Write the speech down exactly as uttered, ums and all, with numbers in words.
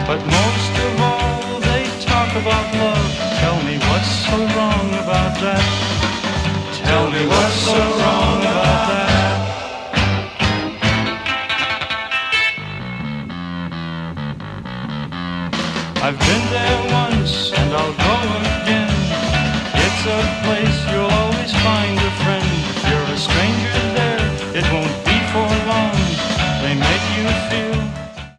But most of all, they talk about love. Tell me what's so wrong about that? Tell me what's so wrong about that? I've been there once and I'll go again. It's a place you'll always find a friend.